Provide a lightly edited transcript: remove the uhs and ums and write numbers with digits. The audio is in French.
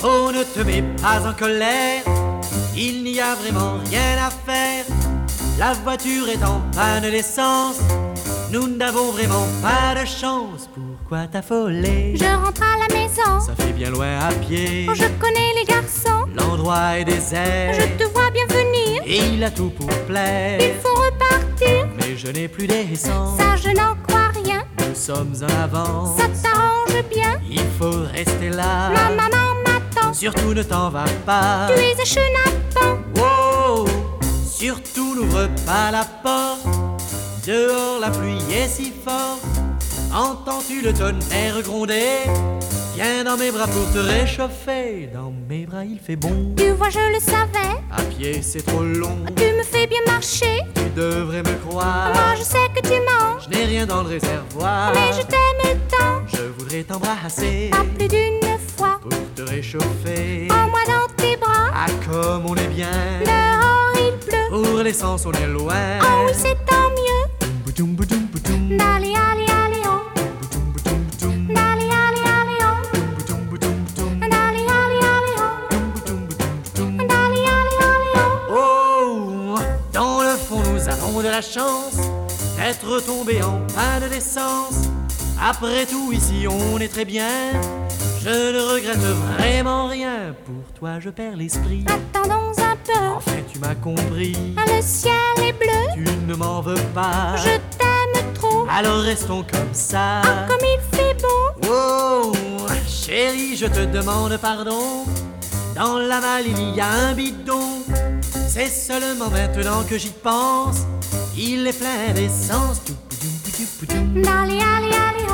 Oh, ne te mets pas en colère, il n'y a vraiment rien à faire. La voiture est en panne d'essence, nous n'avons vraiment pas de chance. Pourquoi t'affoler? Je rentre à la maison. Ça fait bien loin à pied. Oh, je connais les garçons. L'endroit est désert. Je te vois bien venir. Et il a tout pour plaire. Il faut repartir. Mais je n'ai plus d'essence. Ça, je n'en crois rien. Nous sommes en avance. Ça t'arrange bien. Il faut rester là. Ma maman m'attend. Surtout ne t'en va pas. Tu es un chenapan. Wow! Surtout n'ouvre pas la porte. Dehors la pluie est si forte. Entends-tu le tonnerre gronder? Viens dans mes bras pour te réchauffer. Dans mes bras il fait bon. Tu vois, je le savais. À pied c'est trop long. Tu me fais bien marcher. Tu devrais me croire. Moi, je sais que tu manges. Je n'ai rien dans le réservoir. Mais je t'aime tant. Je voudrais t'embrasser. Pas plus d'une fois. Pour te réchauffer. Prends-moi dans tes bras. Ah comme on est bien. Dehors, il pleut. Pour l'essence on est loin. Oh oui, c'est tant mieux. Boutoum, boutoum, boutoum. Allez, allez, allez, oh. Boutoum, boutoum, boutoum. Allez, allez, allez, oh. Boutoum, boutoum, boutoum. Allez, allez, allez, oh. Boutoum, boutoum, boutoum. Allez, allez, allez, oh. Oh, dans le fond nous avons de la chance d'être tombés en panne d'essence. Après tout ici on est très bien. Je ne regrette vraiment rien. Pour toi je perds l'esprit. Attendons un peu. Enfin tu m'as compris. Le ciel est bleu. Tu ne m'en veux pas. Je t'aime trop. Alors restons comme ça. Comme il fait beau. Oh, chérie, je te demande pardon. Dans la malle, il y a un bidon. C'est seulement maintenant que j'y pense. Il est plein d'essence. Allez, allez, allez,